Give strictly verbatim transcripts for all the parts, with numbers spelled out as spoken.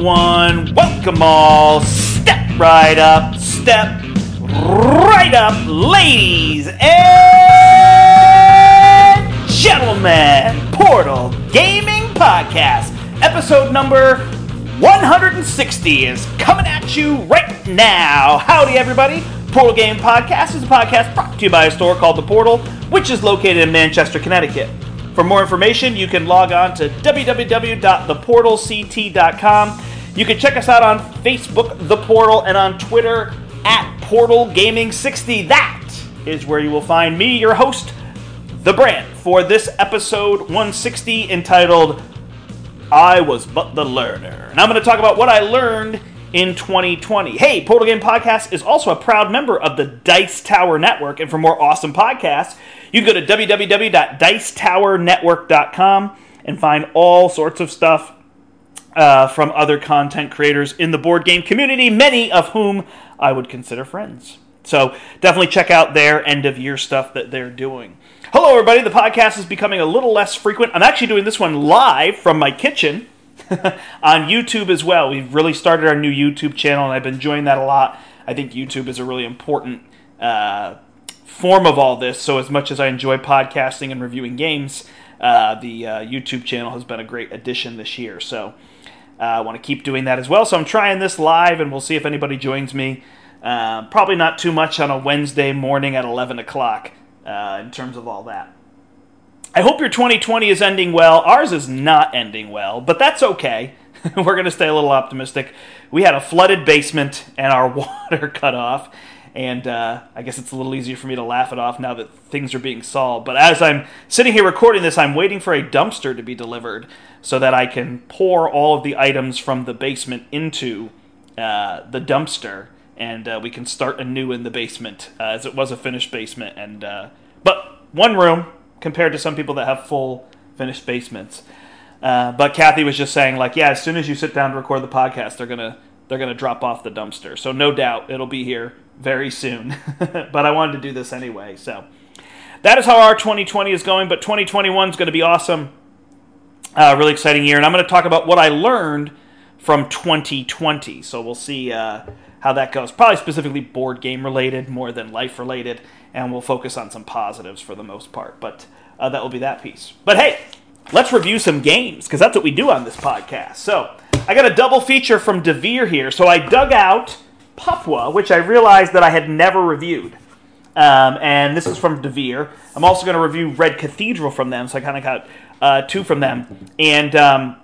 one. Welcome all. Step right up. Step right up, ladies and gentlemen. Portal Gaming Podcast, episode number one hundred sixty is coming at you right now. Howdy, everybody. Portal Gaming Podcast is a podcast brought to you by a store called The Portal, which is located in Manchester, Connecticut. For more information, you can log on to w w w dot the portal c t dot com. You can check us out on Facebook, The Portal, and on Twitter, at Portal Gaming sixty. That is where you will find me, your host, The Brand, for this episode one sixty entitled, I Was But the Learner. And I'm going to talk about what I learned in twenty twenty. Hey, Portal Game Podcast is also a proud member of the Dice Tower Network, and for more awesome podcasts, you can go to w w w dot dice tower network dot com and find all sorts of stuff uh, from other content creators in the board game community, many of whom I would consider friends. So definitely check out their end-of-year stuff that they're doing. Hello, everybody. The podcast is becoming a little less frequent. I'm actually doing this one live from my kitchen on YouTube as well. We've really started our new YouTube channel, and I've been enjoying that a lot. I think YouTube is a really important uh, form of all this. So as much as I enjoy podcasting and reviewing games, uh, the uh, YouTube channel has been a great addition this year. So uh, I want to keep doing that as well. So I'm trying this live, and we'll see if anybody joins me. Uh, probably not too much on a Wednesday morning at eleven o'clock uh, in terms of all that. I hope your twenty twenty is ending well. Ours is not ending well, but that's okay. We're going to stay a little optimistic. We had a flooded basement and our water cut off, and uh, I guess it's a little easier for me to laugh it off now that things are being solved. But as I'm sitting here recording this, I'm waiting for a dumpster to be delivered so that I can pour all of the items from the basement into uh, the dumpster, and uh, we can start anew in the basement, uh, as it was a finished basement. And uh, but one room compared to some people that have full finished basements. Uh, but Kathy was just saying, like, yeah, as soon as you sit down to record the podcast, they're gonna they're gonna drop off the dumpster. So no doubt it'll be here very soon. But I wanted to do this anyway. So that is how our twenty twenty is going. But twenty twenty-one is going to be awesome. Uh, really exciting year. And I'm going to talk about what I learned from twenty twenty. So we'll see uh, how that goes. Probably specifically board game related more than life related. And we'll focus on some positives for the most part. But uh, that will be that piece. But hey, let's review some games, because that's what we do on this podcast. So I got a double feature from Devir here. So I dug out Papua, which I realized that I had never reviewed. Um, and this is from Devir. I'm also going to review Red Cathedral from them. So I kind of got uh, two from them. And um,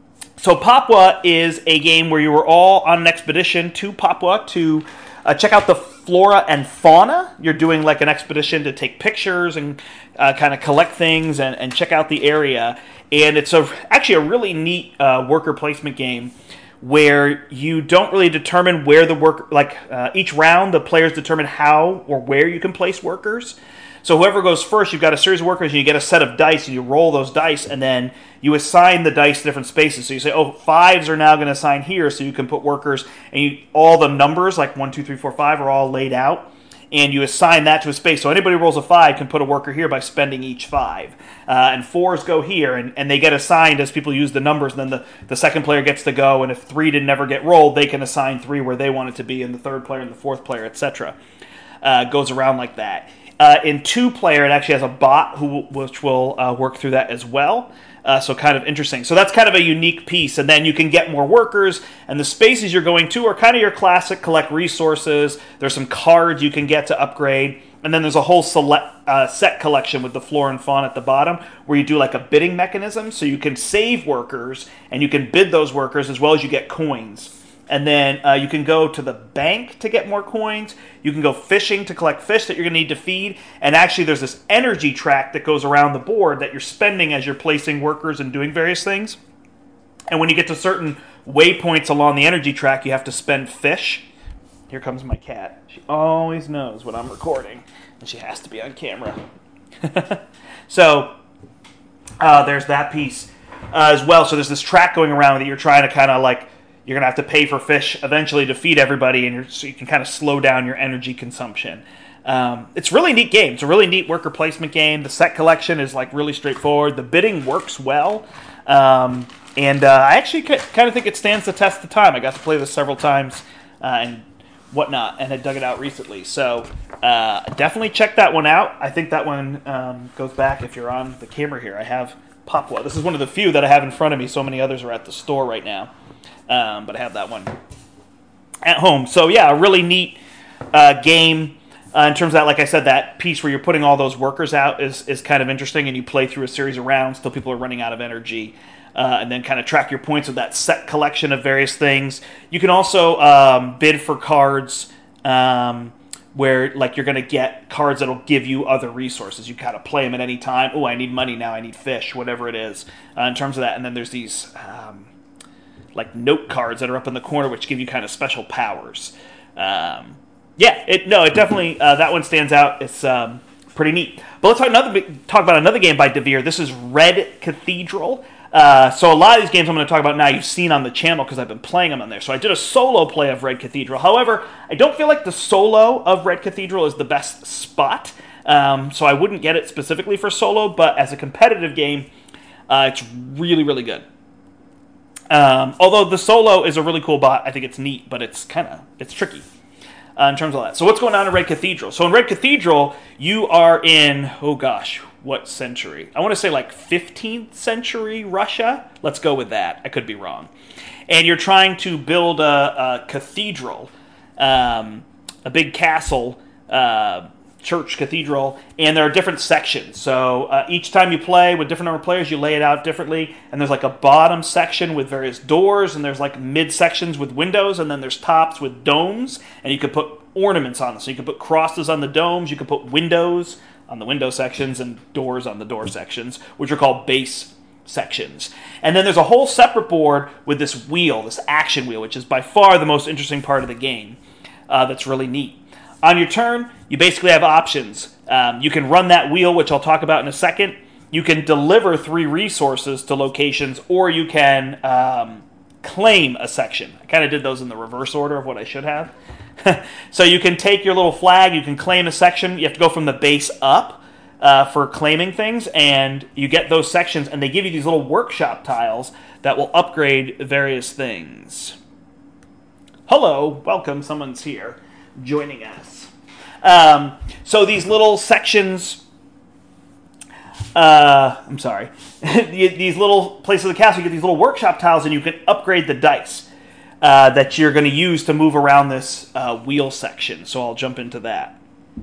so Papua is a game where you were all on an expedition to Papua to uh, check out the flora and fauna. You're doing like an expedition to take pictures and uh, kind of collect things and, and check out the area. And it's a actually a really neat uh, worker placement game where you don't really determine where the work, like uh, each round the players determine how or where you can place workers. So whoever goes first, you've got a series of workers, and you get a set of dice, and you roll those dice, and then you assign the dice to different spaces. So you say, oh, fives are now going to assign here, so you can put workers, and you, all the numbers, like one, two, three, four, five, are all laid out, and you assign that to a space. So anybody who rolls a five can put a worker here by spending each five. Uh, and fours go here, and, and they get assigned as people use the numbers, and then the, the second player gets to go, and if three did never get rolled, they can assign three where they want it to be, and the third player and the fourth player, et cetera. Uh, goes around like that. Uh, in two-player, it actually has a bot who which will uh, work through that as well. Uh, so kind of interesting. So that's kind of a unique piece. And then you can get more workers. And the spaces you're going to are kind of your classic collect resources. There's some cards you can get to upgrade. And then there's a whole select, uh, set collection with the flora and fauna at the bottom where you do like a bidding mechanism. So you can save workers and you can bid those workers as well as you get coins. And then uh, you can go to the bank to get more coins. You can go fishing to collect fish that you're going to need to feed. And actually there's this energy track that goes around the board that you're spending as you're placing workers and doing various things. And when you get to certain waypoints along the energy track, you have to spend fish. Here comes my cat. She always knows when I'm recording, and she has to be on camera. So uh, there's that piece uh, as well. So there's this track going around that you're trying to kind of like, you're going to have to pay for fish eventually to feed everybody, and you're, so you can kind of slow down your energy consumption. Um, it's a really neat game. It's a really neat worker placement game. The set collection is like really straightforward. The bidding works well. Um, And uh, I actually kind of think it stands the test of time. I got to play this several times uh, and whatnot, and I dug it out recently. So uh, definitely check that one out. I think that one um, goes back, if you're on the camera here, I have Papua. This is one of the few that I have in front of me. So many others are at the store right now. Um, but I have that one at home. So yeah, a really neat uh, game. Uh, in terms of that, like I said, that piece where you're putting all those workers out is, is kind of interesting, and you play through a series of rounds till people are running out of energy. Uh, and then kind of track your points with that set collection of various things. You can also um, bid for cards um, where like you're going to get cards that'll give you other resources. You kind of play them at any time. Oh, I need money now. I need fish, whatever it is uh, in terms of that. And then there's these um, like note cards that are up in the corner which give you kind of special powers. Um, yeah, it no, it definitely, uh, that one stands out. It's um, pretty neat. But let's talk, another, talk about another game by Devir. This is Red Cathedral. Uh, so a lot of these games I'm going to talk about now you've seen on the channel because I've been playing them on there. So I did a solo play of Red Cathedral. However, I don't feel like the solo of Red Cathedral is the best spot. Um, so I wouldn't get it specifically for solo, but as a competitive game, uh, it's really, really good. Um, although the solo is a really cool bot, I think it's neat, but it's kind of, it's tricky. Uh, in terms of that. So what's going on in Red Cathedral? So in Red Cathedral, you are in, oh gosh, what century? I want to say like fifteenth century Russia. Let's go with that. I could be wrong. And you're trying to build a, a cathedral, um, a big castle, uh, church cathedral, and there are different sections. So uh, each time you play with different number of players, you lay it out differently, and there's like a bottom section with various doors, and there's like mid sections with windows, and then there's tops with domes, and you could put ornaments on them. So you could put crosses on the domes, you could put windows on the window sections, and doors on the door sections, which are called base sections. And then there's a whole separate board with this wheel, this action wheel, which is by far the most interesting part of the game. Uh, that's really neat. On your turn, you basically have options. Um, you can run that wheel, which I'll talk about in a second. You can deliver three resources to locations, or you can um, claim a section. I kind of did those in the reverse order of what I should have. So you can take your little flag, you can claim a section. You have to go from the base up uh, for claiming things, and you get those sections, and they give you these little workshop tiles that will upgrade various things. Hello, welcome, someone's here joining us. Um, so these little sections, uh, I'm sorry, these little places of the castle, you get these little workshop tiles, and you can upgrade the dice uh, that you're going to use to move around this uh, wheel section. So I'll jump into that.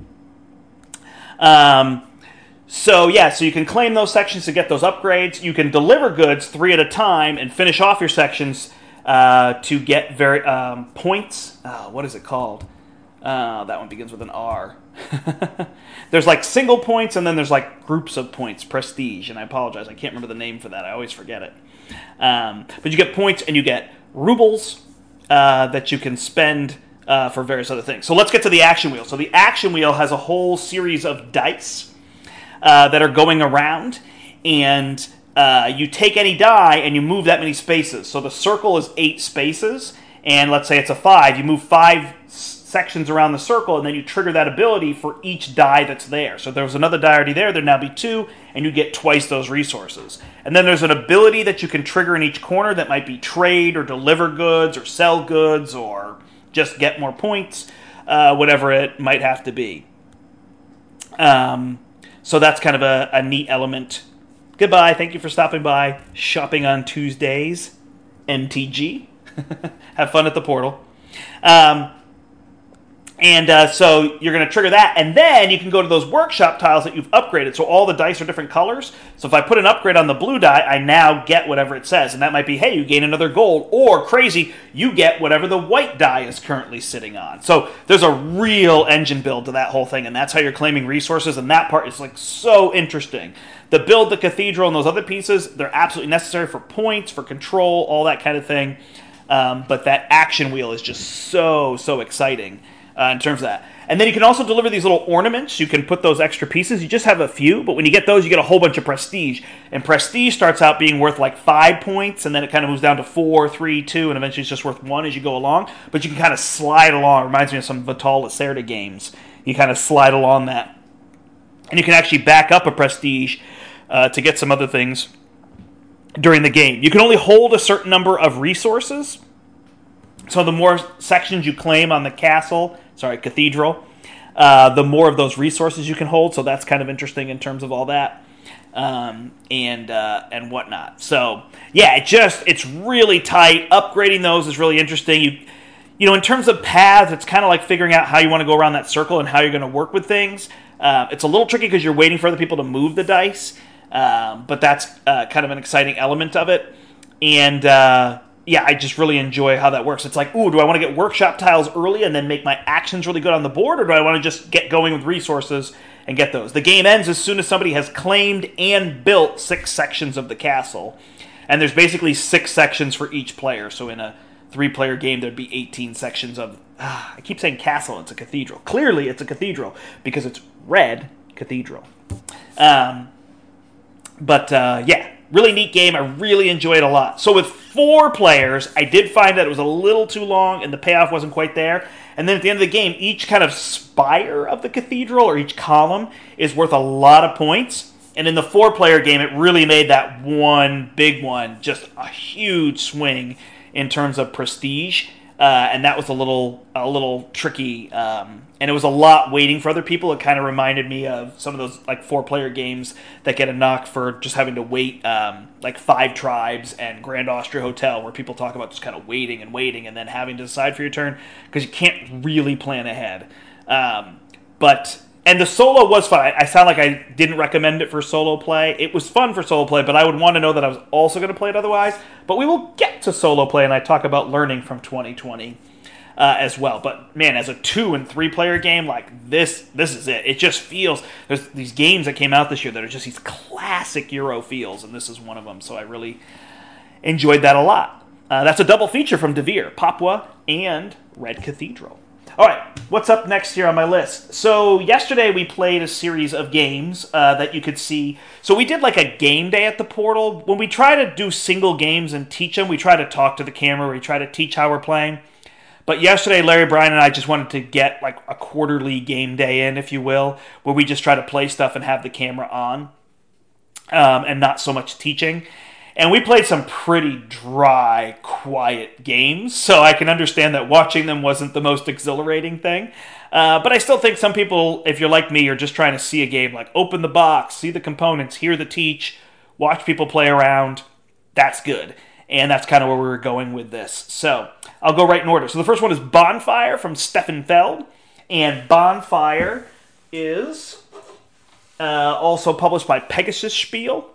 Um, so yeah, so you can claim those sections to get those upgrades. You can deliver goods three at a time and finish off your sections uh, to get very um, points. Uh, what is it called? Uh, that one begins with an R. There's like single points, and then there's like groups of points, prestige, and I apologize, I can't remember the name for that. I always forget it. Um, but you get points, and you get rubles uh, that you can spend uh, for various other things. So let's get to the action wheel. So the action wheel has a whole series of dice uh, that are going around, and uh, you take any die, and you move that many spaces. So the circle is eight spaces, and let's say it's a five. You move five sections around the circle, and then you trigger that ability for each die that's there. So if there was another die already there, there'd now be two, and you get twice those resources. And then there's an ability that you can trigger in each corner that might be trade, or deliver goods, or sell goods, or just get more points, uh, whatever it might have to be. Um, so that's kind of a, a neat element. Goodbye, thank you for stopping by. Shopping on Tuesdays, M T G. Have fun at the portal. Um, And uh, so you're going to trigger that, and then you can go to those workshop tiles that you've upgraded. So all the dice are different colors. So if I put an upgrade on the blue die, I now get whatever it says. And that might be, hey, you gain another gold. Or, crazy, you get whatever the white die is currently sitting on. So there's a real engine build to that whole thing, and that's how you're claiming resources. And that part is like so interesting. The build, the cathedral, and those other pieces, they're absolutely necessary for points, for control, all that kind of thing. Um, but that action wheel is just so, so exciting. Uh, in terms of that. And then you can also deliver these little ornaments. You can put those extra pieces. You just have a few, but when you get those, you get a whole bunch of prestige. And prestige starts out being worth like five points, and then it kind of moves down to four, three, two, and eventually it's just worth one as you go along. But you can kind of slide along. It reminds me of some Vital Lacerda games. You kind of slide along that. And you can actually back up a prestige uh, to get some other things during the game. You can only hold a certain number of resources. So the more sections you claim on the castle, sorry, cathedral, uh, the more of those resources you can hold. So that's kind of interesting in terms of all that um, and uh, and whatnot. So yeah, it just it's really tight. Upgrading those is really interesting. You you know, in terms of paths, it's kind of like figuring out how you want to go around that circle and how you're going to work with things. Uh, it's a little tricky because you're waiting for other people to move the dice, um, but that's uh, kind of an exciting element of it. And uh, yeah, I just really enjoy how that works. It's like, ooh, do I want to get workshop tiles early and then make my actions really good on the board, or do I want to just get going with resources and get those? The game ends as soon as somebody has claimed and built six sections of the castle. And there's basically six sections for each player. So in a three-player game, there'd be eighteen sections of... Ah, I keep saying castle, it's a cathedral. Clearly, it's a cathedral because it's red cathedral. Um, but, uh, yeah. Really neat game. I really enjoy it a lot. So with four players, I did find that it was a little too long and the payoff wasn't quite there. And then at the end of the game, each kind of spire of the cathedral or each column is worth a lot of points. And in the four-player game, it really made that one big one just a huge swing in terms of prestige. Uh, and that was a little a little tricky. Um, and it was a lot waiting for other people. It kind of reminded me of some of those like four-player games that get a knock for just having to wait, um, like Five Tribes and Grand Austria Hotel, where people talk about just kind of waiting and waiting and then having to decide for your turn because you can't really plan ahead. Um, but and the solo was fun. I, I sound like I didn't recommend it for solo play. It was fun for solo play, but I would want to know that I was also going to play it otherwise. But we will get to solo play, and I talk about learning from twenty twenty uh, as well. But man, as a two and three player game, like this, this is it. It just feels there's these games that came out this year that are just these classic Euro feels, and this is one of them. So I really enjoyed that a lot. Uh, that's a double feature from Devere, Papua and Red Cathedral. All right, what's up next here on my list? So yesterday we played a series of games uh, that you could see. So we did like a game day at the Portal. When we try to do single games and teach them, we try to talk to the camera. We try to teach how we're playing. But yesterday, Larry, Brian, and I just wanted to get like a quarterly game day in, if you will, where we just try to play stuff and have the camera on um, and not so much teaching. And we played some pretty dry, quiet games, so I can understand that watching them wasn't the most exhilarating thing. Uh, but I still think some people, if you're like me, are just trying to see a game, like open the box, see the components, hear the teach, watch people play around. That's good. And that's kind of where we were going with this. So I'll go right in order. So the first one is Bonfire from Stefan Feld. And Bonfire is uh, also published by Pegasus Spiel,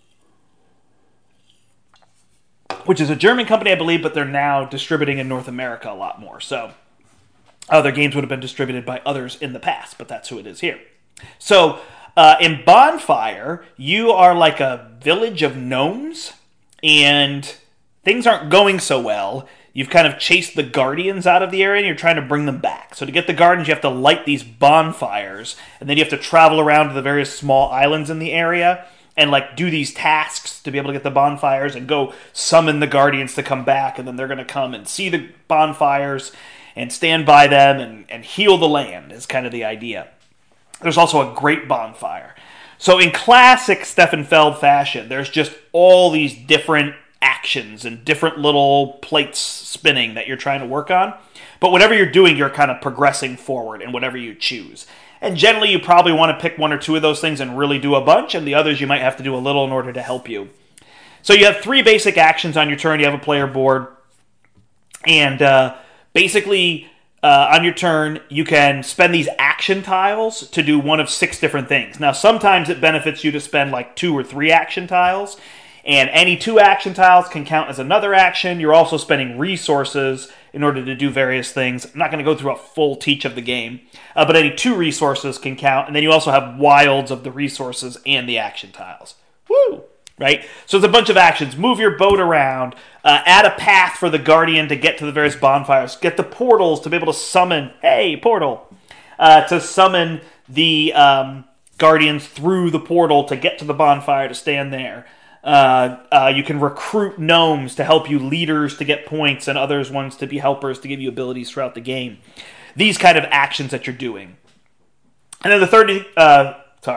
which is a German company, I believe, but they're now distributing in North America a lot more. So other games would have been distributed by others in the past, but that's who it is here. So uh, in Bonfire, you are like a village of gnomes, and things aren't going so well. You've kind of chased the guardians out of the area, and you're trying to bring them back. So to get the guardians, you have to light these bonfires, and then you have to travel around to the various small islands in the area and like do these tasks to be able to get the bonfires and go summon the guardians to come back, and then they're going to come and see the bonfires and stand by them and, and heal the land is kind of the idea. There's also a great bonfire. So in classic Stefan Feld fashion, there's just all these different actions and different little plates spinning that you're trying to work on. But whatever you're doing, you're kind of progressing forward in whatever you choose. And generally, you probably want to pick one or two of those things and really do a bunch, and the others you might have to do a little in order to help you. So you have three basic actions on your turn. You have a player board, and uh, basically, uh, on your turn, you can spend these action tiles to do one of six different things. Now, sometimes it benefits you to spend like two or three action tiles, and any two action tiles can count as another action. You're also spending resources in order to do various things. I'm not going to go through a full teach of the game, uh, but any two resources can count, and then you also have wilds of the resources and the action tiles. Woo! Right? So it's a bunch of actions. Move your boat around, uh, add a path for the guardian to get to the various bonfires, get the portals to be able to summon, hey, portal, uh, to summon the um, guardians through the portal to get to the bonfire to stand there. Uh, uh, you can recruit gnomes to help you, leaders to get points, and others ones to be helpers to give you abilities throughout the game. These kind of actions that you're doing. And then the third, uh, sorry,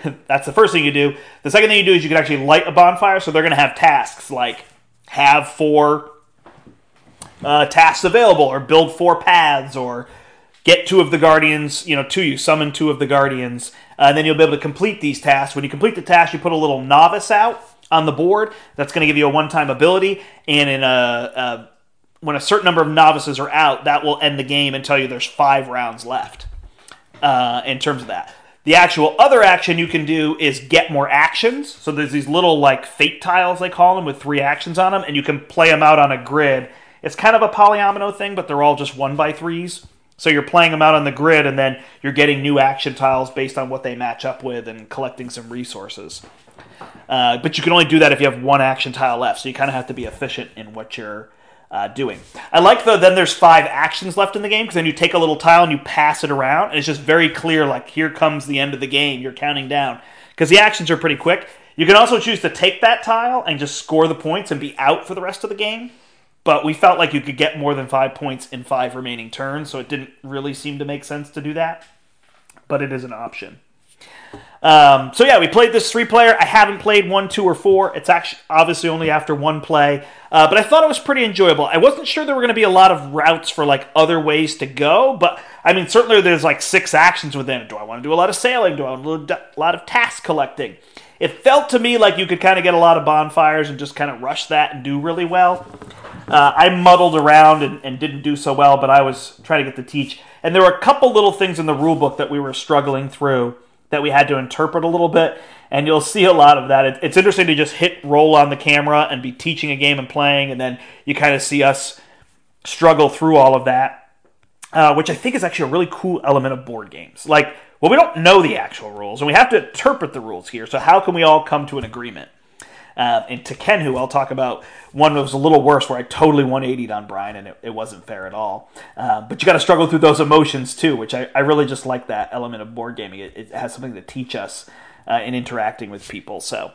That's the first thing you do. The second thing you do is you can actually light a bonfire, so they're going to have tasks like have four uh, tasks available, or build four paths, or get two of the guardians, you know, to you, summon two of the guardians, uh, and then you'll be able to complete these tasks. When you complete the task, you put a little novice out on the board. That's going to give you a one-time ability, and in a, a when a certain number of novices are out, that will end the game and tell you there's five rounds left uh, in terms of that. The actual other action you can do is get more actions. So there's these little like fate tiles, they call them, with three actions on them, and you can play them out on a grid. It's kind of a polyomino thing, but they're all just one by threes. So you're playing them out on the grid, and then you're getting new action tiles based on what they match up with and collecting some resources. Uh, but you can only do that if you have one action tile left, so you kind of have to be efficient in what you're uh, doing. I like, though, then there's five actions left in the game, because then you take a little tile and you pass it around, and it's just very clear, like, here comes the end of the game, you're counting down. Because the actions are pretty quick. You can also choose to take that tile and just score the points and be out for the rest of the game. But we felt like you could get more than five points in five remaining turns, so it didn't really seem to make sense to do that. But it is an option. Um, so yeah, we played this three-player. I haven't played one, two, or four. It's actually obviously only after one play. Uh, but I thought it was pretty enjoyable. I wasn't sure there were going to be a lot of routes for like other ways to go. But I mean, certainly there's like six actions within it. Do I want to do a lot of sailing? Do I want to do a lot of task collecting? It felt to me like you could kind of get a lot of bonfires and just kind of rush that and do really well. Uh, I muddled around and, and didn't do so well, but I was trying to get to teach. And there were a couple little things in the rule book that we were struggling through that we had to interpret a little bit, and you'll see a lot of that. It, it's interesting to just hit roll on the camera and be teaching a game and playing, and then you kind of see us struggle through all of that, uh, which I think is actually a really cool element of board games. Like, well, we don't know the actual rules, and we have to interpret the rules here, so how can we all come to an agreement? Uh, and to Kenhu, I'll talk about one that was a little worse, where I totally one eighty'd on Brian, and it, it wasn't fair at all. Uh, but you got to struggle through those emotions too, which I, I really just like that element of board gaming. It, it has something to teach us uh, in interacting with people, so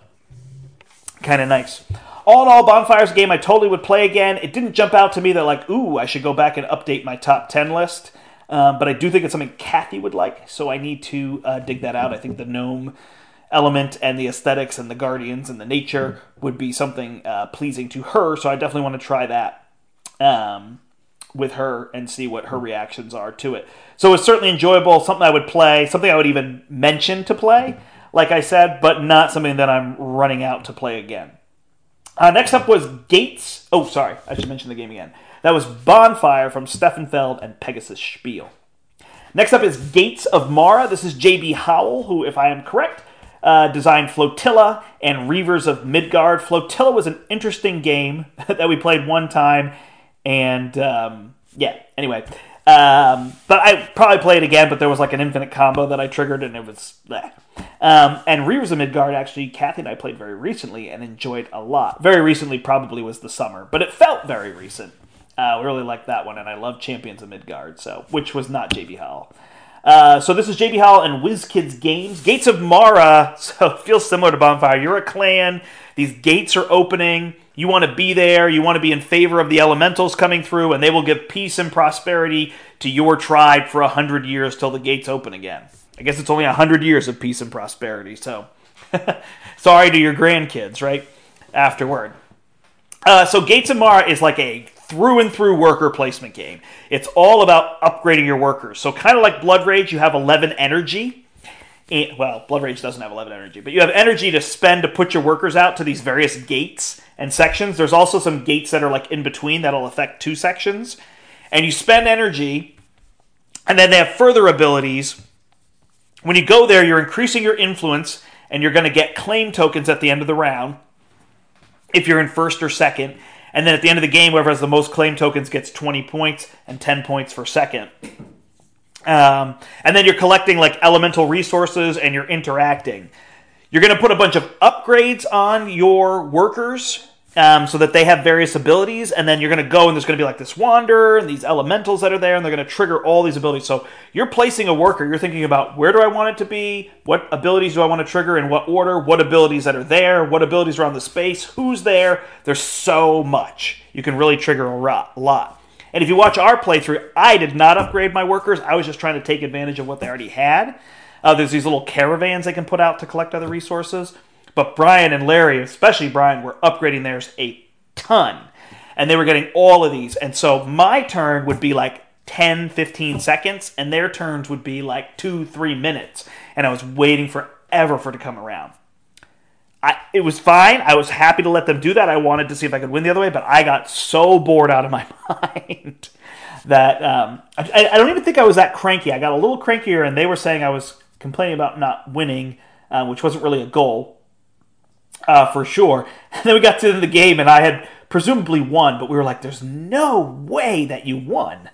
kind of nice. All in all, Bonfire's a game I totally would play again. It didn't jump out to me that like, ooh, I should go back and update my top ten list. Um, but I do think it's something Kathy would like, so I need to uh, dig that out. I think the gnome element and the aesthetics and the guardians and the nature would be something uh, pleasing to her, so I definitely want to try that um, with her and see what her reactions are to it. So it's certainly enjoyable, something I would play, something I would even mention to play, like I said, but not something that I'm running out to play again. Uh, next up was Gates. Oh, sorry, I should mention the game again. That was Bonfire from Steffenfeld and Pegasus Spiel. Next up is Gates of Mara. This is J B Howell, who, if I am correct, Uh, designed Flotilla and Reavers of Midgard. Flotilla was an interesting game that we played one time, and um, yeah, anyway. Um, but I probably play it again, but there was like an infinite combo that I triggered, and it was bleh. Um, and Reavers of Midgard, actually, Kathy and I played very recently and enjoyed a lot. Very recently probably was the summer, but it felt very recent. Uh, we really liked that one, and I love Champions of Midgard, so which was not J B Howell. Uh, so this is J B Howell and WizKids Games. Gates of Mara, so it feels similar to Bonfire. You're a clan. These gates are opening. You want to be there. You want to be in favor of the elementals coming through, and they will give peace and prosperity to your tribe for a hundred years till the gates open again. I guess it's only a hundred years of peace and prosperity, so sorry to your grandkids, right? Afterward. Uh, so Gates of Mara is like a through and through worker placement game. It's all about upgrading your workers. So kind of like Blood Rage, you have eleven energy. And, well, Blood Rage doesn't have eleven energy, but you have energy to spend to put your workers out to these various gates and sections. There's also some gates that are like in between that'll affect two sections. And you spend energy, and then they have further abilities. When you go there, you're increasing your influence, and you're going to get claim tokens at the end of the round if you're in first or second. And then at the end of the game, whoever has the most claim tokens gets twenty points and ten points for second. Um, and then you're collecting like elemental resources and you're interacting. You're going to put a bunch of upgrades on your workers um, so that they have various abilities. And then you're going to go and there's going to be like this wanderer and these elementals that are there, and they're going to trigger all these abilities. So you're placing a worker. You're thinking about where do I want it to be? What abilities do I want to trigger? In what order? What abilities that are there? What abilities are on the space? Who's there? There's so much. You can really trigger a lot. And if you watch our playthrough, I did not upgrade my workers. I was just trying to take advantage of what they already had. Uh, there's these little caravans they can put out to collect other resources. But Brian and Larry, especially Brian, were upgrading theirs a ton. And they were getting all of these. And so my turn would be like ten, fifteen seconds, and their turns would be like two, three minutes. And I was waiting forever for it to come around. I, it was fine. I was happy to let them do that. I wanted to see if I could win the other way, but I got so bored out of my mind that um, I, I don't even think I was that cranky. I got a little crankier, and they were saying I was complaining about not winning, uh, which wasn't really a goal, uh, for sure. And then we got to the game, and I had presumably won, but we were like, there's no way that you won.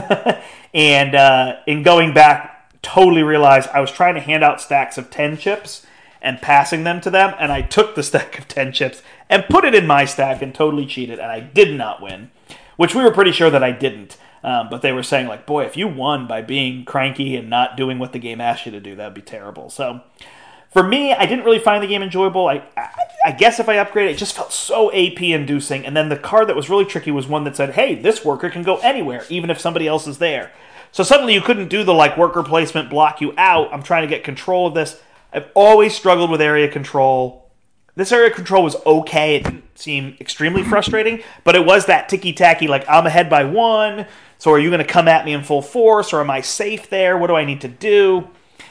and uh, in going back, totally realized I was trying to hand out stacks of ten chips and passing them to them, and I took the stack of ten chips and put it in my stack and totally cheated, and I did not win, which we were pretty sure that I didn't. Um, but they were saying, like, boy, if you won by being cranky and not doing what the game asked you to do, that would be terrible. So for me, I didn't really find the game enjoyable. I, I, I guess if I upgraded, it just felt so A P-inducing. And then the card that was really tricky was one that said, hey, this worker can go anywhere, even if somebody else is there. So suddenly you couldn't do the, like, worker placement, block you out. I'm trying to get control of this. I've always struggled with area control. This area control was okay. It didn't seem extremely frustrating, but it was that ticky-tacky, like, I'm ahead by one, so are you going to come at me in full force, or am I safe there? What do I need to do?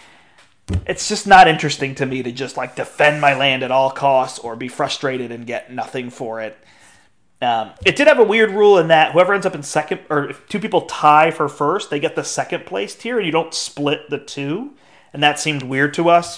It's just not interesting to me to just, like, defend my land at all costs or be frustrated and get nothing for it. Um, it did have a weird rule in that whoever ends up in second, or if two people tie for first, they get the second place tier, and you don't split the two. And that seemed weird to us,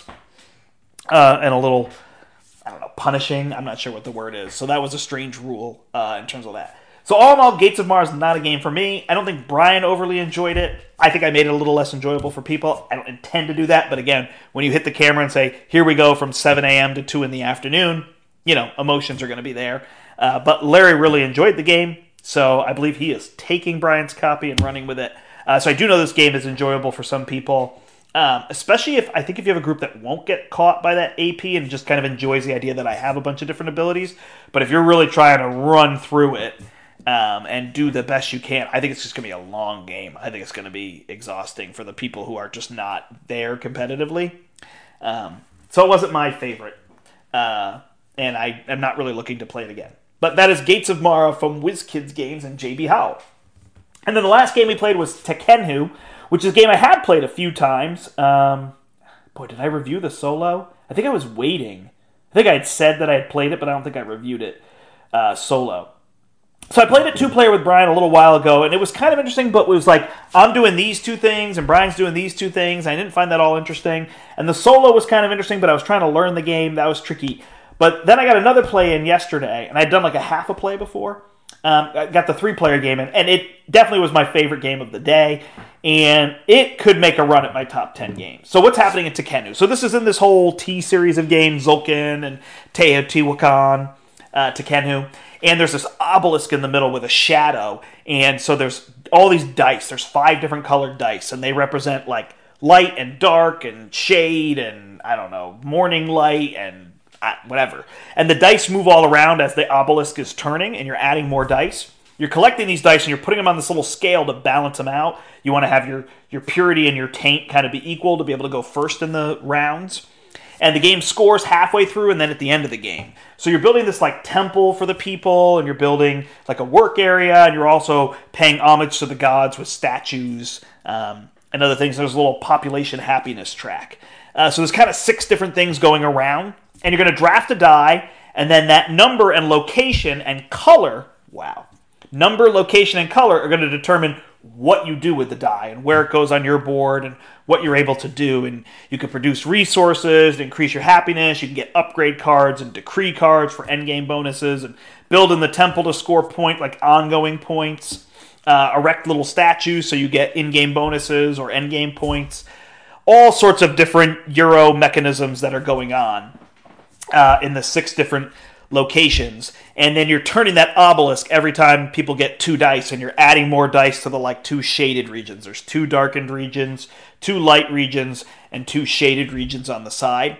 uh, and a little, I don't know, punishing. I'm not sure what the word is. So that was a strange rule uh, in terms of that. So all in all, Gates of Mars is not a game for me. I don't think Brian overly enjoyed it. I think I made it a little less enjoyable for people. I don't intend to do that. But again, when you hit the camera and say, here we go from seven a.m. to two in the afternoon, you know, emotions are going to be there. Uh, but Larry really enjoyed the game. So I believe he is taking Brian's copy and running with it. Uh, so I do know this game is enjoyable for some people. Um, especially if, I think if you have a group that won't get caught by that A P and just kind of enjoys the idea that I have a bunch of different abilities. But if you're really trying to run through it um, and do the best you can, I think it's just going to be a long game. I think it's going to be exhausting for the people who are just not there competitively. Um, so it wasn't my favorite. Uh, and I am not really looking to play it again. But that is Gates of Mara from WizKids Games and J B Howell. And then the last game we played was Tekkenu, which is a game I had played a few times. Um, boy, did I review the solo? I think I was waiting. I think I had said that I had played it, but I don't think I reviewed it uh, solo. So I played it two-player with Brian a little while ago, and it was kind of interesting, but it was like, I'm doing these two things, and Brian's doing these two things. I didn't find that all interesting. And the solo was kind of interesting, but I was trying to learn the game. That was tricky. But then I got another play in yesterday, and I'd done like a half a play before. Um, I got the three-player game in, and it definitely was my favorite game of the day, and it could make a run at my top ten games. So what's happening in Tekkenu? So this is in this whole T-series of games, Zulkan and Teotihuacan, uh, Tekkenu, and there's this obelisk in the middle with a shadow, and so there's all these dice. There's five different colored dice, and they represent like light and dark and shade and, I don't know, morning light and whatever. And the dice move all around as the obelisk is turning, and you're adding more dice. You're collecting these dice, and you're putting them on this little scale to balance them out. You want to have your, your purity and your taint kind of be equal to be able to go first in the rounds. And the game scores halfway through and then at the end of the game. So you're building this like temple for the people, and you're building like a work area, and you're also paying homage to the gods with statues um, and other things. There's a little population happiness track. Uh, so there's kind of six different things going around. And you're going to draft a die, and then that number and location and color, wow, number, location, and color are going to determine what you do with the die and where it goes on your board and what you're able to do. And you can produce resources to increase your happiness. You can get upgrade cards and decree cards for endgame bonuses, and build in the temple to score point, like ongoing points. Uh, erect little statues so you get in-game bonuses or endgame points. All sorts of different Euro mechanisms that are going on. Uh, in the six different locations, and then you're turning that obelisk every time people get two dice, and you're adding more dice to the like two shaded regions. There's two darkened regions, two light regions, and two shaded regions on the side,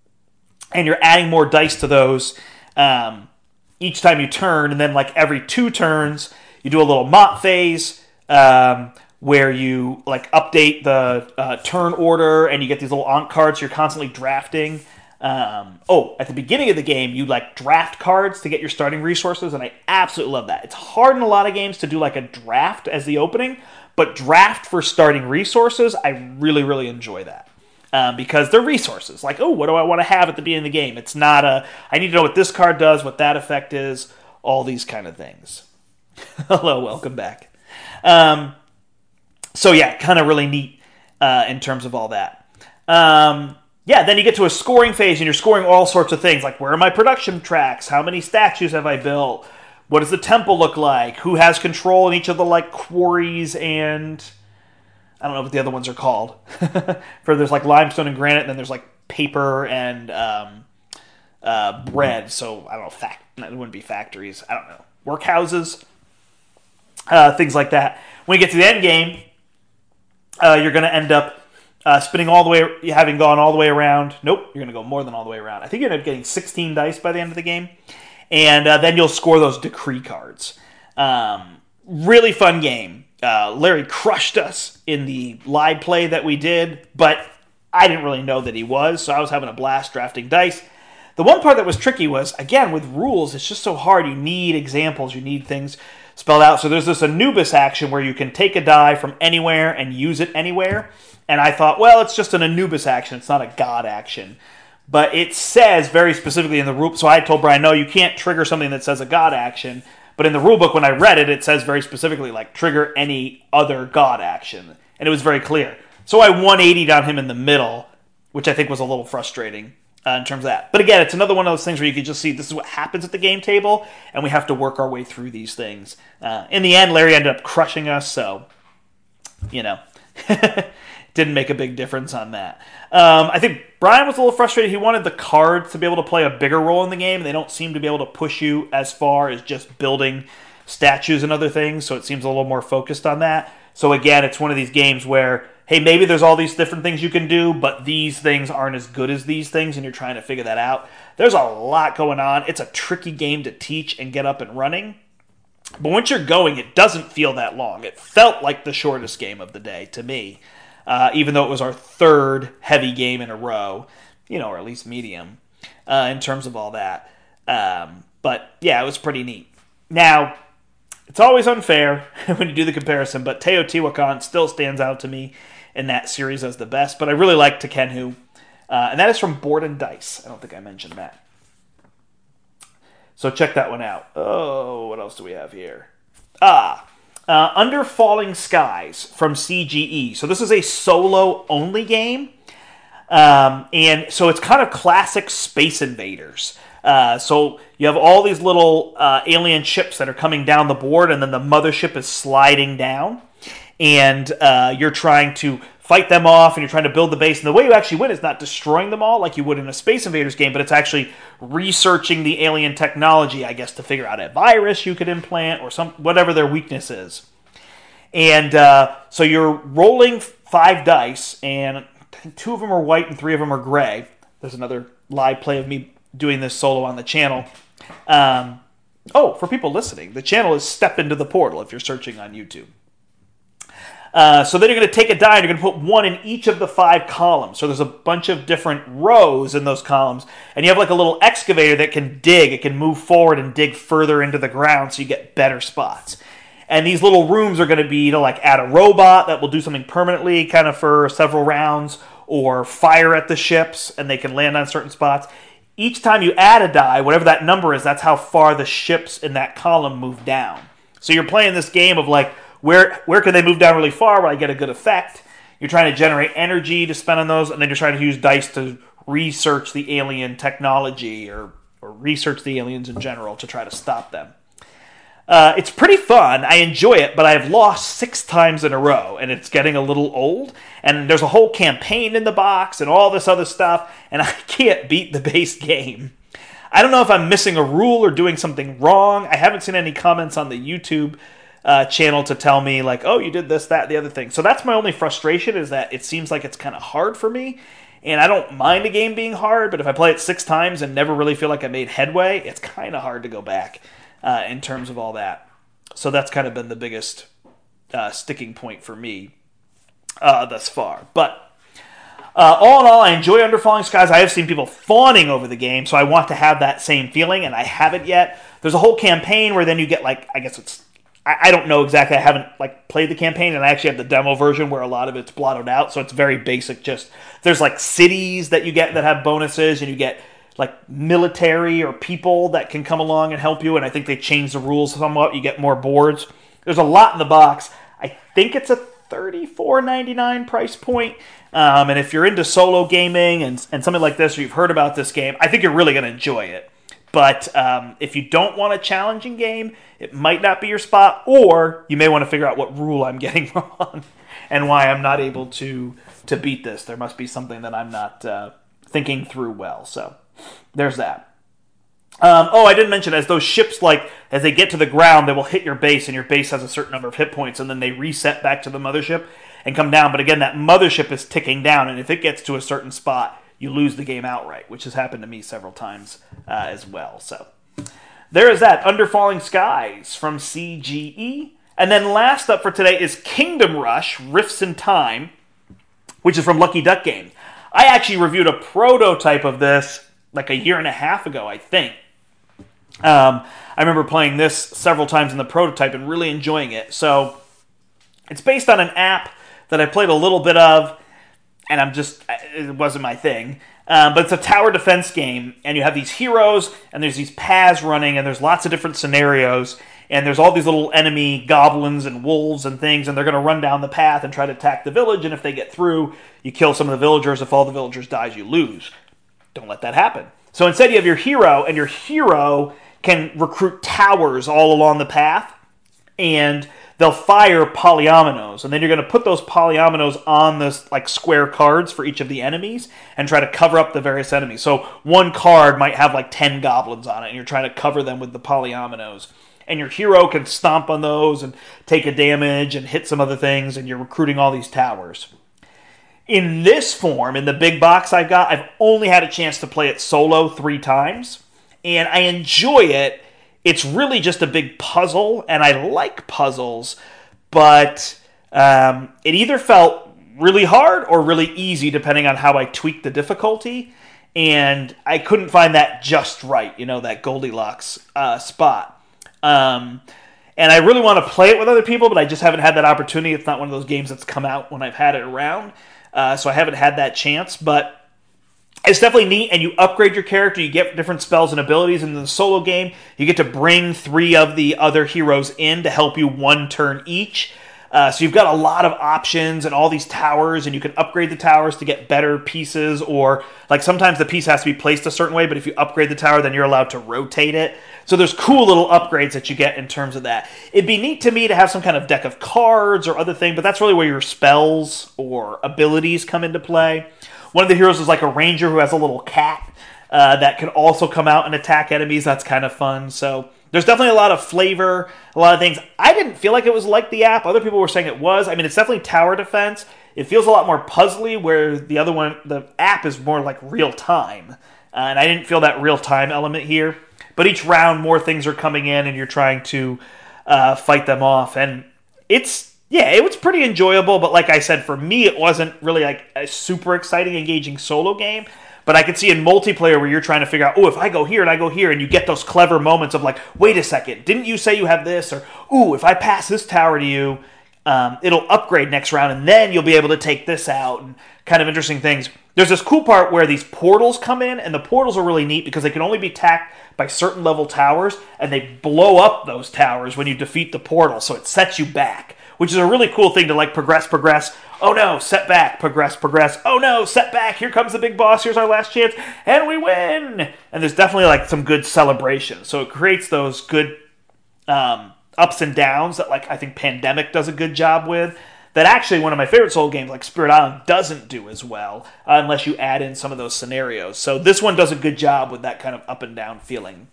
and you're adding more dice to those um, each time you turn, and then like every two turns, you do a little mop phase, um, where you like update the uh, turn order and you get these little Ankh cards. You're constantly drafting. Um, oh, at the beginning of the game, you like draft cards to get your starting resources, and I absolutely love that. It's hard in a lot of games to do like a draft as the opening, but draft for starting resources, I really, really enjoy that. Um, because they're resources. Like, oh, what do I want to have at the beginning of the game? It's not a, I need to know what this card does, what that effect is, all these kind of things. Hello, welcome back. Um, so yeah, kind of really neat uh, in terms of all that. Um, Yeah, then you get to a scoring phase, and you're scoring all sorts of things, like where are my production tracks? How many statues have I built? What does the temple look like? Who has control in each of the like quarries and I don't know what the other ones are called. For there's like limestone and granite, and then there's like paper and um, uh, bread. So I don't know, fact it wouldn't be factories. I don't know, workhouses, uh, things like that. When you get to the end game, uh, you're going to end up. Uh, spinning all the way, having gone all the way around. Nope, you're going to go more than all the way around. I think you end up getting sixteen dice by the end of the game. And uh, then you'll score those decree cards. Um, really fun game. Uh, Larry crushed us in the live play that we did, but I didn't really know that he was, so I was having a blast drafting dice. The one part that was tricky was, again, with rules, it's just so hard. You need examples. You need things spelled out. So there's this Anubis action where you can take a die from anywhere and use it anywhere. And I thought, well, it's just an Anubis action. It's not a god action. But it says very specifically in the rule. So I told Brian, no, you can't trigger something that says a god action. But in the rule book, when I read it, it says very specifically, like, trigger any other god action. And it was very clear. So I one eighty'd on him in the middle, which I think was a little frustrating uh, in terms of that. But again, it's another one of those things where you can just see this is what happens at the game table, and we have to work our way through these things. Uh, in the end, Larry ended up crushing us, so, you know. Didn't make a big difference on that. Um, I think Brian was a little frustrated. He wanted the cards to be able to play a bigger role in the game. They don't seem to be able to push you as far as just building statues and other things, so it seems a little more focused on that. So again, it's one of these games where, hey, maybe there's all these different things you can do, but these things aren't as good as these things, and you're trying to figure that out. There's a lot going on. It's a tricky game to teach and get up and running. But once you're going, it doesn't feel that long. It felt like the shortest game of the day to me. Uh, even though it was our third heavy game in a row, you know, or at least medium, uh, in terms of all that. Um, but, yeah, it was pretty neat. Now, it's always unfair when you do the comparison, but Teotihuacan still stands out to me in that series as the best. But I really like Tekenhu, uh, and that is from Board and Dice. I don't think I mentioned that. So check that one out. Oh, what else do we have here? Ah, Uh, Under Falling Skies from C G E. So this is a solo-only game. Um, and so it's kind of classic Space Invaders. Uh, so you have all these little uh, alien ships that are coming down the board, and then the mothership is sliding down. And uh, you're trying to fight them off, and you're trying to build the base. And the way you actually win is not destroying them all like you would in a Space Invaders game, but it's actually researching the alien technology, I guess, to figure out a virus you could implant or some whatever their weakness is. And uh, so you're rolling five dice, and two of them are white and three of them are gray. There's another live play of me doing this solo on the channel. Um, oh, for people listening, the channel is Step Into the Portal if you're searching on YouTube. Uh, so then you're going to take a die and you're going to put one in each of the five columns. So there's a bunch of different rows in those columns. And you have like a little excavator that can dig. It can move forward and dig further into the ground so you get better spots. And these little rooms are going to be to like add a robot that will do something permanently kind of for several rounds, or fire at the ships and they can land on certain spots. Each time you add a die, whatever that number is, that's how far the ships in that column move down. So you're playing this game of like, Where where can they move down really far where I get a good effect? You're trying to generate energy to spend on those, and then you're trying to use dice to research the alien technology or, or research the aliens in general to try to stop them. Uh, it's pretty fun. I enjoy it, but I've lost six times in a row, and it's getting a little old. And there's a whole campaign in the box and all this other stuff, and I can't beat the base game. I don't know if I'm missing a rule or doing something wrong. I haven't seen any comments on the YouTube Uh, channel to tell me like, oh, you did this, that, the other thing. So that's my only frustration, is that it seems like it's kind of hard for me, and I don't mind a game being hard, but if I play it six times and never really feel like I made headway, it's kind of hard to go back uh, in terms of all that. So that's kind of been the biggest uh, sticking point for me uh, thus far. But Uh, all in all, I enjoy Under Falling Skies. I have seen people fawning over the game, so I want to have that same feeling, and I haven't yet. There's a whole campaign where then you get, like, I guess it's, I, I don't know exactly. I haven't, like, played the campaign, and I actually have the demo version where a lot of it's blotted out, so it's very basic. Just, there's, like, cities that you get that have bonuses, and you get, like, military or people that can come along and help you, and I think they changed the rules somewhat. You get more boards. There's a lot in the box. I think it's a thirty-four ninety-nine price point. Um, and if you're into solo gaming and, and something like this, or you've heard about this game, I think you're really going to enjoy it. But um, if you don't want a challenging game, it might not be your spot, or you may want to figure out what rule I'm getting wrong and why I'm not able to to beat this. There must be something that I'm not uh, thinking through well. So there's that. Um, oh, I didn't mention, as those ships, like, as they get to the ground, they will hit your base, and your base has a certain number of hit points, and then they reset back to the mothership and come down. But again, that mothership is ticking down, and if it gets to a certain spot, you lose the game outright, which has happened to me several times uh, as well. So there is that, Under Falling Skies from C G E. And then last up for today is Kingdom Rush Rifts in Time, which is from Lucky Duck Games. I actually reviewed a prototype of this like a year and a half ago, I think. Um, I remember playing this several times in the prototype and really enjoying it. So it's based on an app that I played a little bit of, and I'm just, it wasn't my thing. Um, but it's a tower defense game, and you have these heroes, and there's these paths running, and there's lots of different scenarios, and there's all these little enemy goblins and wolves and things, and they're going to run down the path and try to attack the village, and if they get through, you kill some of the villagers. If all the villagers dies, you lose. Don't let that happen. So instead you have your hero, and your hero can recruit towers all along the path, and they'll fire polyominoes, and then you're going to put those polyominoes on this like square cards for each of the enemies and try to cover up the various enemies. So one card might have like ten goblins on it, and you're trying to cover them with the polyominoes. And your hero can stomp on those and take a damage and hit some other things, and you're recruiting all these towers. In this form, in the big box I've got, I've only had a chance to play it solo three times, and I enjoy it. It's really just a big puzzle, and I like puzzles, but um, it either felt really hard or really easy, depending on how I tweaked the difficulty, and I couldn't find that just right, you know, that Goldilocks uh, spot. Um, and I really want to play it with other people, but I just haven't had that opportunity. It's not one of those games that's come out when I've had it around, uh, so I haven't had that chance, but it's definitely neat, and you upgrade your character, you get different spells and abilities. In the solo game, you get to bring three of the other heroes in to help you one turn each. Uh, so you've got a lot of options and all these towers, and you can upgrade the towers to get better pieces, or like sometimes the piece has to be placed a certain way, but if you upgrade the tower, then you're allowed to rotate it. So there's cool little upgrades that you get in terms of that. It'd be neat to me to have some kind of deck of cards or other thing, but that's really where your spells or abilities come into play. One of the heroes is like a ranger who has a little cat uh, that can also come out and attack enemies. That's kind of fun. So there's definitely a lot of flavor, a lot of things. I didn't feel like it was like the app. Other people were saying it was. I mean, it's definitely tower defense. It feels a lot more puzzly, where the other one, the app, is more like real time. Uh, and I didn't feel that real time element here. But each round, more things are coming in, and you're trying to uh, fight them off. And it's... yeah, it was pretty enjoyable, but like I said, for me, it wasn't really like a super exciting, engaging solo game. But I could see in multiplayer where you're trying to figure out, oh, if I go here and I go here, and you get those clever moments of like, wait a second, didn't you say you have this? Or, ooh, if I pass this tower to you, um, it'll upgrade next round, and then you'll be able to take this out, and kind of interesting things. There's this cool part where these portals come in, and the portals are really neat because they can only be attacked by certain level towers, and they blow up those towers when you defeat the portal, so it sets you back, which is a really cool thing to like progress, progress. Oh no, set back, progress, progress. Oh no, set back, here comes the big boss, here's our last chance, and we win! And there's definitely like some good celebration. So it creates those good um, ups and downs that like I think Pandemic does a good job with, that actually one of my favorite Soul games like Spirit Island doesn't do as well, uh, unless you add in some of those scenarios. So this one does a good job with that kind of up and down feeling.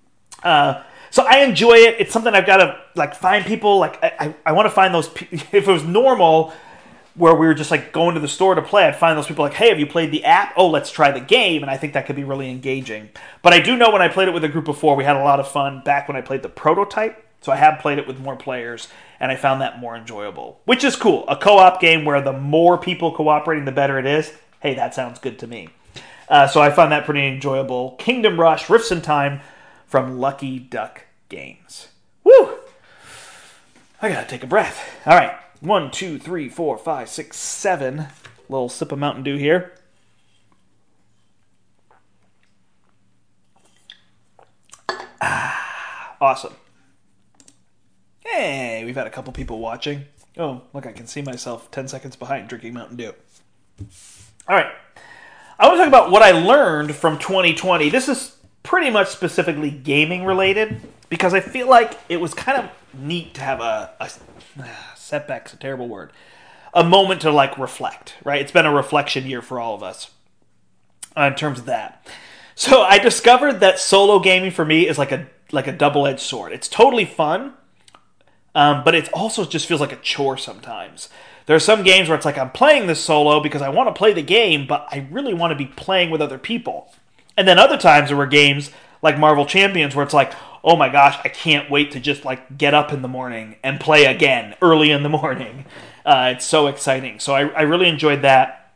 Uh, So I enjoy it. It's something I've got to like find people. Like I, I, I want to find those. If it was normal, where we were just like going to the store to play, I'd find those people like, hey, have you played the app? Oh, let's try the game. And I think that could be really engaging. But I do know when I played it with a group before, we had a lot of fun back when I played the prototype. So I have played it with more players, and I found that more enjoyable, which is cool. A co-op game where the more people cooperating, the better it is. Hey, that sounds good to me. Uh, so I found that pretty enjoyable. Kingdom Rush, Rifts in Time from Lucky Duck Games. Woo! I gotta take a breath. All right. One, two, three, four, five, six, seven. Little sip of Mountain Dew here. Ah, awesome. Hey, we've had a couple people watching. Oh, look, I can see myself ten seconds behind drinking Mountain Dew. All right. I want to talk about what I learned from twenty twenty. This is pretty much specifically gaming related because I feel like it was kind of neat to have a, a setback's a terrible word, a moment to like reflect, right? It's been a reflection year for all of us uh, in terms of that. So I discovered that solo gaming for me is like a like a double-edged sword. It's totally fun, um, but it also just feels like a chore sometimes. There are some games where it's like I'm playing this solo because I want to play the game, but I really want to be playing with other people. And then other times there were games like Marvel Champions where it's like, oh my gosh, I can't wait to just like get up in the morning and play again early in the morning. Uh, it's so exciting. So I, I really enjoyed that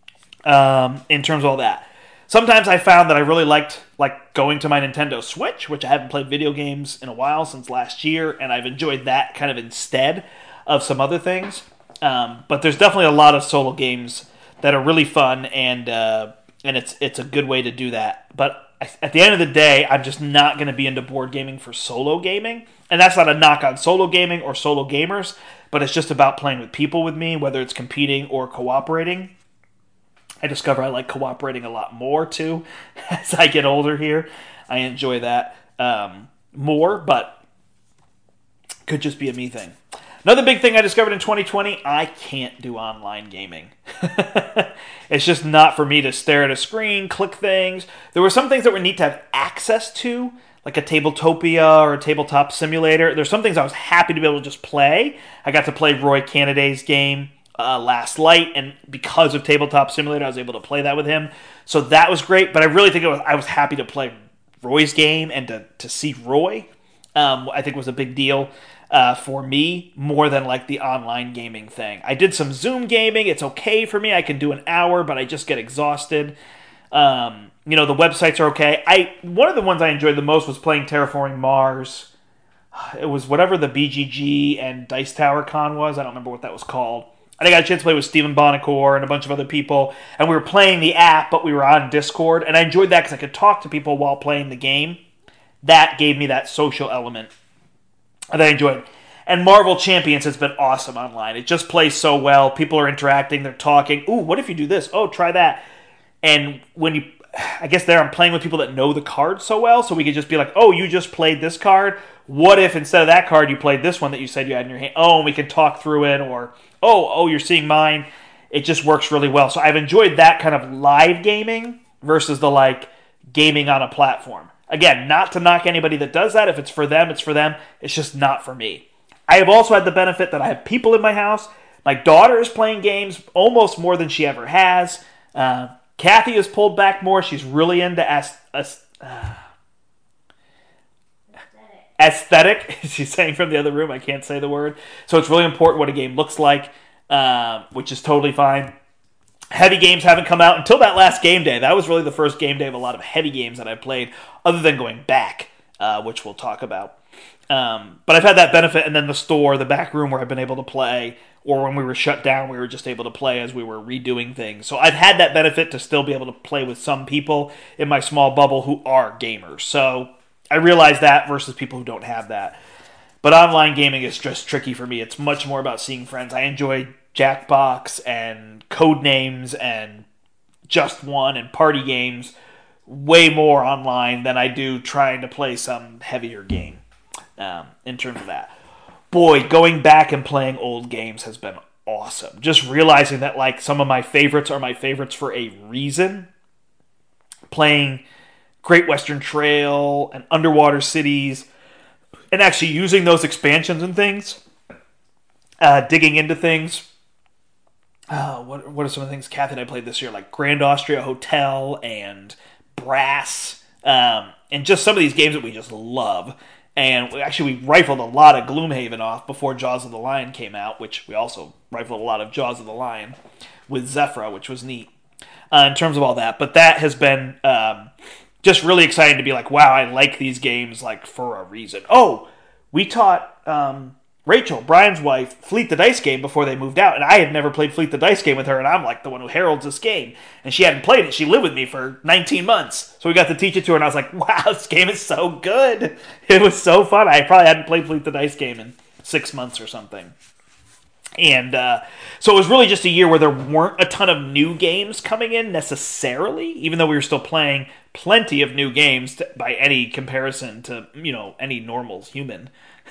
um, in terms of all that. Sometimes I found that I really liked like going to my Nintendo Switch, which I haven't played video games in a while since last year, and I've enjoyed that kind of instead of some other things. Um, but there's definitely a lot of solo games that are really fun, and uh, and it's it's a good way to do that. But at the end of the day, I'm just not going to be into board gaming for solo gaming. And that's not a knock on solo gaming or solo gamers, but it's just about playing with people with me, whether it's competing or cooperating. I discover I like cooperating a lot more, too, as I get older here. I enjoy that um, more, but could just be a me thing. Another big thing I discovered in twenty twenty, I can't do online gaming. It's just not for me to stare at a screen, click things. There were some things that were neat to have access to, like a Tabletopia or a Tabletop Simulator. There's some things I was happy to be able to just play. I got to play Roy Canaday's game, uh, Last Light, and because of Tabletop Simulator, I was able to play that with him. So that was great, but I really think it was, I was happy to play Roy's game and to, to see Roy, um, I think was a big deal. Uh, for me, more than like the online gaming thing. I did some Zoom gaming. It's okay for me. I can do an hour, but I just get exhausted. Um, you know, the websites are okay. I one of the ones I enjoyed the most was playing Terraforming Mars. It was whatever the B G G and Dice Tower Con was. I don't remember what that was called. I think I got a chance to play with Stephen Bonacore and a bunch of other people, and we were playing the app, but we were on Discord, and I enjoyed that because I could talk to people while playing the game. That gave me that social element that I enjoyed. And Marvel Champions has been awesome online. It just plays so well. People are interacting. They're talking. Ooh, what if you do this? Oh, try that. And when you, I guess there I'm playing with people that know the card so well, so we could just be like, oh, you just played this card. What if instead of that card you played this one that you said you had in your hand? Oh, and we can talk through it. Or, oh, oh, you're seeing mine. It just works really well. So I've enjoyed that kind of live gaming versus the like gaming on a platform. Again, not to knock anybody that does that. If it's for them, it's for them. It's just not for me. I have also had the benefit that I have people in my house. My daughter is playing games almost more than she ever has. Uh, Kathy has pulled back more. She's really into as, as, uh, aesthetic. She's saying from the other room. I can't say the word. So it's really important what a game looks like, uh, which is totally fine. Heavy games haven't come out until that last game day. That was really the first game day of a lot of heavy games that I played, other than going back, uh, which we'll talk about. Um, but I've had that benefit, and then the store, the back room where I've been able to play, or when we were shut down, we were just able to play as we were redoing things. So I've had that benefit to still be able to play with some people in my small bubble who are gamers. So I realize that versus people who don't have that. But online gaming is just tricky for me. It's much more about seeing friends. I enjoy Jackbox and Codenames and Just One and party games way more online than I do trying to play some heavier game um, in terms of that. Boy, going back and playing old games has been awesome. Just realizing that like some of my favorites are my favorites for a reason. Playing Great Western Trail and Underwater Cities and actually using those expansions and things, uh, digging into things. Uh, what what are some of the things Kathy and I played this year? Like Grand Austria Hotel and Brass. Um, and just some of these games that we just love. And we, actually, we rifled a lot of Gloomhaven off before Jaws of the Lion came out, which we also rifled a lot of Jaws of the Lion with Zephyra, which was neat uh, in terms of all that. But that has been um, just really exciting to be like, wow, I like these games like for a reason. Oh, we taught um, Rachel, Brian's wife, Fleet the Dice game before they moved out, and I had never played Fleet the Dice game with her, and I'm like the one who heralds this game. And she hadn't played it. She lived with me for nineteen months. So we got to teach it to her, and I was like, wow, this game is so good. It was so fun. I probably hadn't played Fleet the Dice game in six months or something. And uh, so it was really just a year where there weren't a ton of new games coming in necessarily, even though we were still playing plenty of new games to, by any comparison to, you know, any normal human.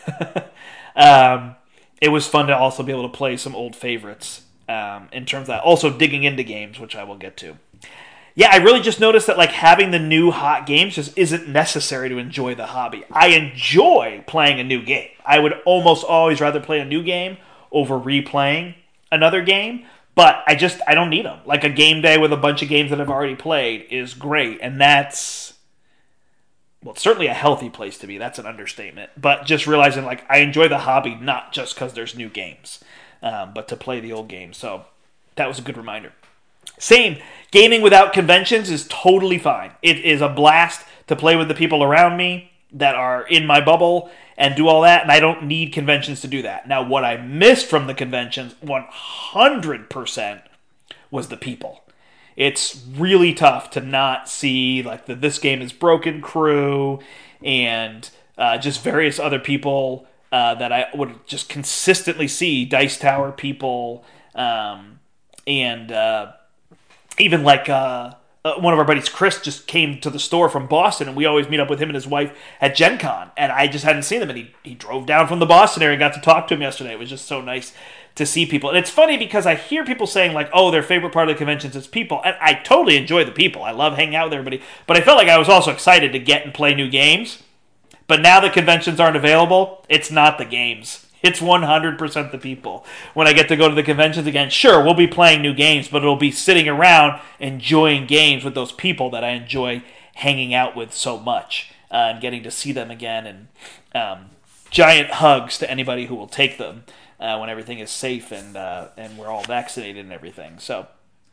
um, it was fun to also be able to play some old favorites um, in terms of that. Also digging into games, which I will get to. Yeah, I really just noticed that like having the new hot games just isn't necessary to enjoy the hobby. I enjoy playing a new game. I would almost always rather play a new game over replaying another game, but I just, I don't need them. Like a game day with a bunch of games that I've already played is great, and that's, well, it's certainly a healthy place to be. That's an understatement. But just realizing, like, I enjoy the hobby not just because there's new games, um, but to play the old games. So that was a good reminder. Same, gaming without conventions is totally fine. It is a blast to play with the people around me that are in my bubble and do all that, and I don't need conventions to do that. Now, what I missed from the conventions, one hundred percent, was the people. It's really tough to not see, like, the This Game is Broken crew and uh, just various other people uh, that I would just consistently see, Dice Tower people, um, and uh, even, like... Uh, Uh, one of our buddies, Chris, just came to the store from Boston, and we always meet up with him and his wife at Gen Con, and I just hadn't seen them, and he, he drove down from the Boston area and got to talk to him yesterday. It was just so nice to see people. And it's funny because I hear people saying, like, oh, their favorite part of the conventions is people, and I totally enjoy the people. I love hanging out with everybody, but I felt like I was also excited to get and play new games. But now the conventions aren't available, it's not the games. It's one hundred percent the people. When I get to go to the conventions again, sure, we'll be playing new games, but it'll be sitting around enjoying games with those people that I enjoy hanging out with so much uh, and getting to see them again. And um, giant hugs to anybody who will take them uh, when everything is safe and uh, and we're all vaccinated and everything. So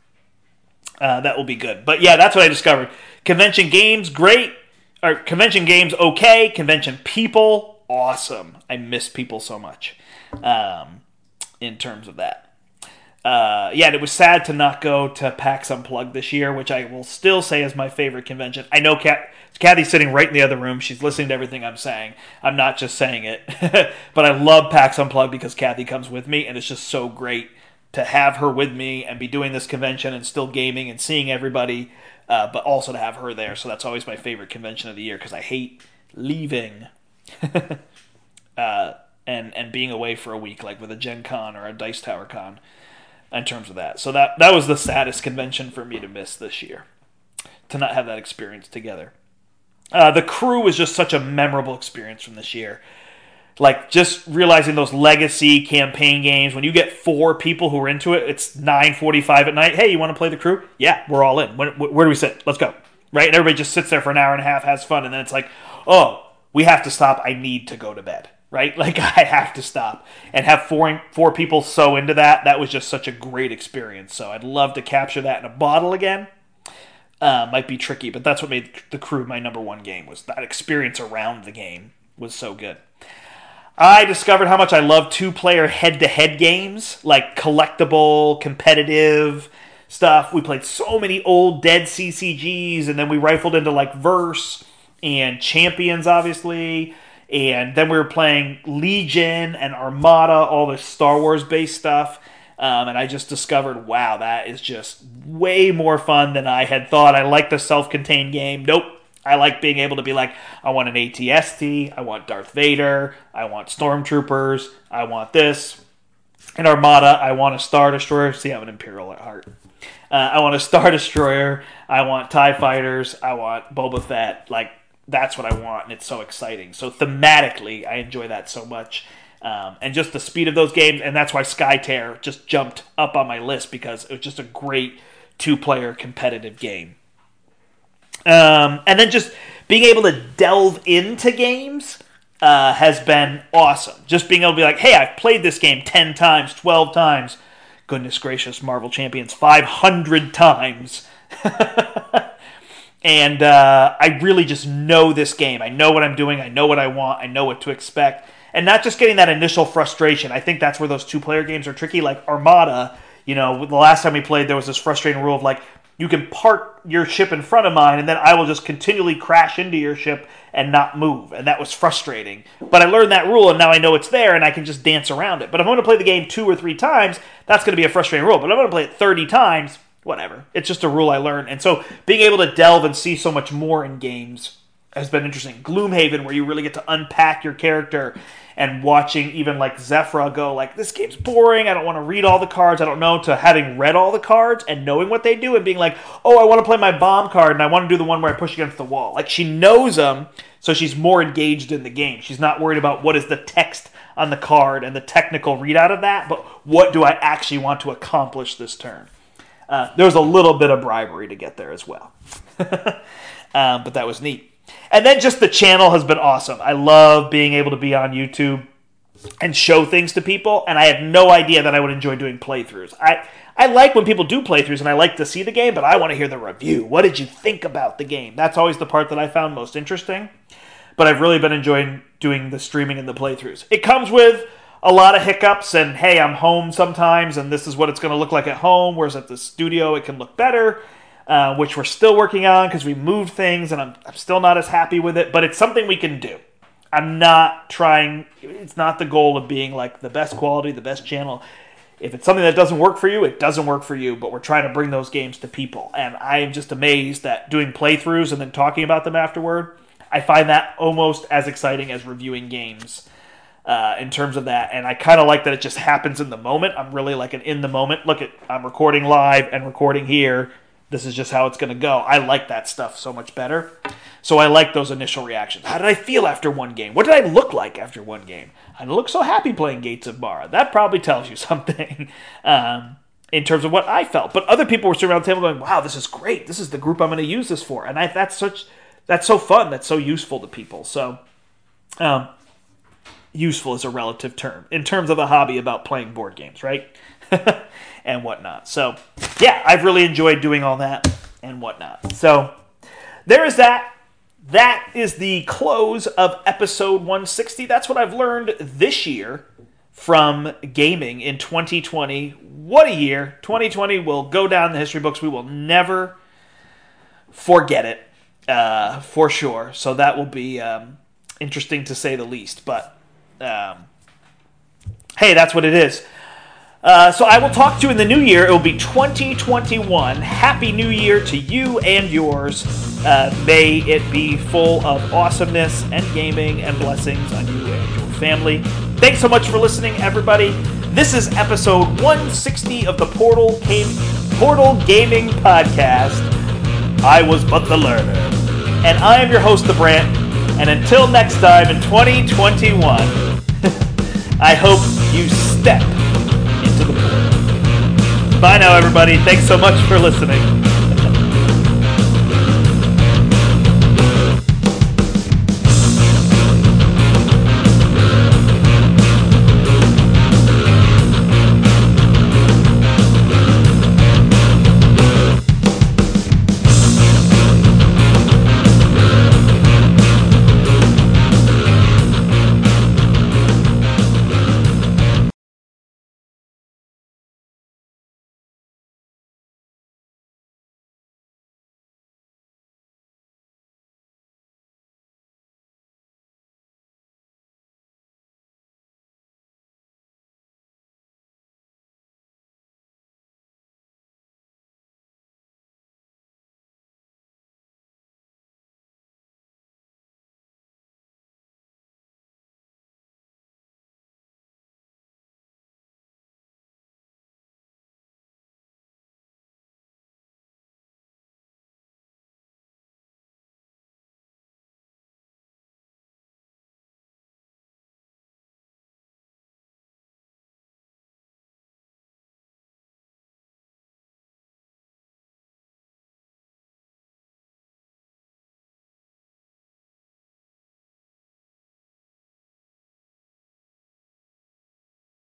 uh, that will be good. But yeah, that's what I discovered. Convention games, great. Or convention games, okay. Convention people, awesome. I miss people so much um, in terms of that. Uh, yeah, and it was sad to not go to PAX Unplugged this year, which I will still say is my favorite convention. I know Kat, Kathy's sitting right in the other room. She's listening to everything I'm saying. I'm not just saying it. But I love PAX Unplugged because Kathy comes with me, and it's just so great to have her with me and be doing this convention and still gaming and seeing everybody, uh, but also to have her there. So that's always my favorite convention of the year because I hate leaving. uh, and and being away for a week, like with a Gen Con or a Dice Tower Con, in terms of that. So that that was the saddest convention for me to miss this year, to not have that experience together. Uh, the crew was just such a memorable experience from this year. Like, just realizing those legacy campaign games, when you get four people who are into it, it's nine forty-five at night. Hey, you want to play the crew? Yeah, we're all in. Where, where do we sit? Let's go. Right? And everybody just sits there for an hour and a half, has fun, and then it's like, oh, we have to stop. I need to go to bed. Right? Like, I have to stop. And have four four people so into that, that was just such a great experience. So I'd love to capture that in a bottle again. Uh, might be tricky, but that's what made the crew my number one game, was that experience around the game was so good. I discovered how much I love two-player head-to-head games, like collectible, competitive stuff. We played so many old dead C C Gs, and then we rifled into like Verse and Champions, obviously. And then we were playing Legion and Armada, all this Star Wars-based stuff. Um, and I just discovered, wow, that is just way more fun than I had thought. I like the self-contained game. Nope. I like being able to be like, I want an A T S T, I want Darth Vader, I want Stormtroopers, I want this. In Armada, I want a Star Destroyer. See, I'm an Imperial at heart. Uh, I want a Star Destroyer, I want TIE Fighters, I want Boba Fett. Like, that's what I want, and it's so exciting. So thematically, I enjoy that so much. Um, and just the speed of those games, and that's why Skytear just jumped up on my list, because it was just a great two-player competitive game. Um, and then just being able to delve into games uh, has been awesome. Just being able to be like, hey, I've played this game ten times, twelve times. Goodness gracious, Marvel Champions, five hundred times. And uh, I really just know this game. I know what I'm doing. I know what I want. I know what to expect. And not just getting that initial frustration. I think that's where those two-player games are tricky. Like Armada, you know, the last time we played, there was this frustrating rule of like, you can park your ship in front of mine, and then I will just continually crash into your ship and not move. And that was frustrating. But I learned that rule, and now I know it's there, and I can just dance around it. But if I'm going to play the game two or three times, that's going to be a frustrating rule. But if I'm going to play it thirty times, whatever. It's just a rule I learned. And so being able to delve and see so much more in games has been interesting. Gloomhaven, where you really get to unpack your character, and watching even like Zephyra go like, this game's boring, I don't want to read all the cards, I don't know, to having read all the cards and knowing what they do and being like, oh, I want to play my bomb card and I want to do the one where I push against the wall. Like, she knows them, so she's more engaged in the game. She's not worried about what is the text on the card and the technical readout of that, but what do I actually want to accomplish this turn? Uh, there was a little bit of bribery to get there as well. um, but that was neat. And then just the channel has been awesome. I love being able to be on YouTube and show things to people, and I had no idea that I would enjoy doing playthroughs. I, I like when people do playthroughs, and I like to see the game, but I want to hear the review. What did you think about the game? That's always the part that I found most interesting. But I've really been enjoying doing the streaming and the playthroughs. It comes with a lot of hiccups, and hey, I'm home sometimes, and this is what it's going to look like at home, whereas at the studio it can look better. Uh, which we're still working on because we moved things and I'm, I'm still not as happy with it, but it's something we can do. I'm not trying, it's not the goal of being like the best quality, the best channel. If it's something that doesn't work for you, it doesn't work for you, but we're trying to bring those games to people. And I am just amazed that doing playthroughs and then talking about them afterward, I find that almost as exciting as reviewing games uh, in terms of that. And I kind of like that it just happens in the moment. I'm really like an in the moment. Look, at I'm recording live and recording here. This is just how it's going to go. I like that stuff so much better. So I like those initial reactions. How did I feel after one game? What did I look like after one game? I look so happy playing Gates of Mara. That probably tells you something um, in terms of what I felt. But other people were sitting around the table going, wow, this is great. This is the group I'm going to use this for. And I, that's such that's so fun. That's so useful to people. So um, useful is a relative term in terms of a hobby about playing board games, right? And whatnot. So, yeah, I've really enjoyed doing all that and whatnot. So, there is that. That is the close of episode one sixty. That's what I've learned this year from gaming in twenty twenty. What a year. twenty twenty will go down in the history books. We will never forget it, uh, for sure. So, that will be um, interesting to say the least. But, um, hey, that's what it is. Uh, so I will talk to you in the new year. It will be twenty twenty-one. Happy New Year to you and yours. Uh, may it be full of awesomeness and gaming and blessings on you and your family. Thanks so much for listening, everybody. This is episode one sixty of the Portal, Game, Portal Gaming Podcast. I was but the learner. And I am your host, The Brant. And until next time in twenty twenty-one, I hope you step into the portal. Bye now, everybody. Thanks so much for listening.